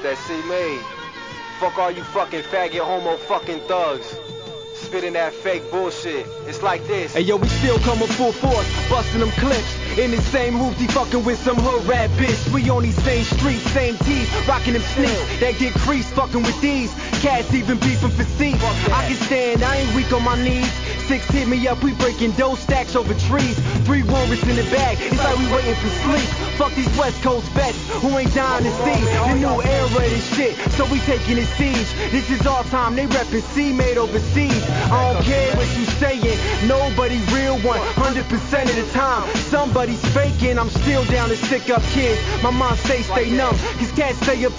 that C-Made. Fuck all you fucking faggot homo fucking thugs. Spitting that fake bullshit. It's like this. Hey yo, we still coming full force, busting them clips. In the same hoopty, fucking with some hood rat bitch. We on these same streets, same tees, rocking them sneaks that get creased, fucking with these cats, even beefing for seats. I can stand, I ain't weak on my knees. 6 hit me up, we breaking dough stacks over trees. 3 warrants in the bag, it's like we waiting for sleep. Fuck these West Coast vets who ain't dying to see the new era of this shit, so we taking it siege. This is our time, they reppin' C-Made overseas. I don't care what you saying, nobody real one, 100% of the time. Somebody's faking, I'm still down to stick up kids. My mind stay numb, cause cats stay up